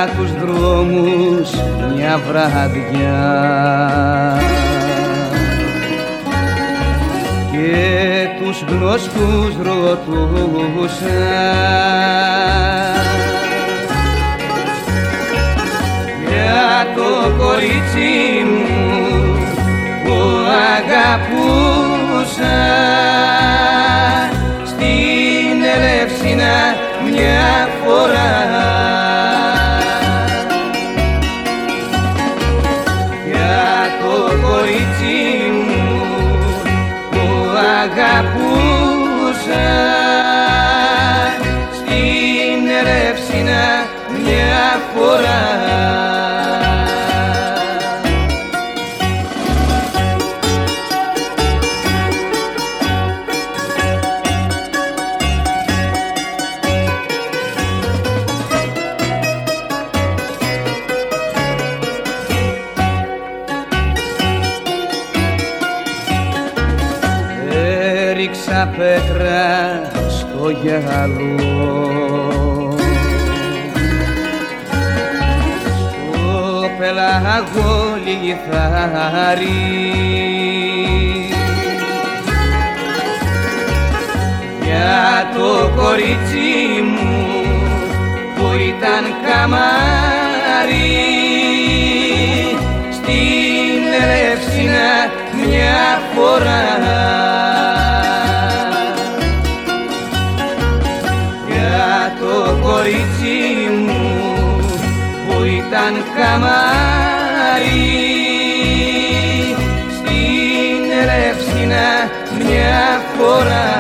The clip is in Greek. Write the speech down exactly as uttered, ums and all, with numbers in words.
τους δρόμους μια βραδιά και τους γνωστούς ρωτούσα για το κορίτσι μου που αγαπούσα στην Ελεύσινα μια φορά. Για το κορίτσι μου που αγαπούσα στην Ελεύσινα μια φορά. Έριξα πέτρα στο γυαλό, στο πελάγο λιθάρι, για το κορίτσι μου που ήταν καμάρι στην Ελεύσινα μια φορά. Το κορίτσι μου που ήταν καμάρι στην Ελεύσινα μια φορά.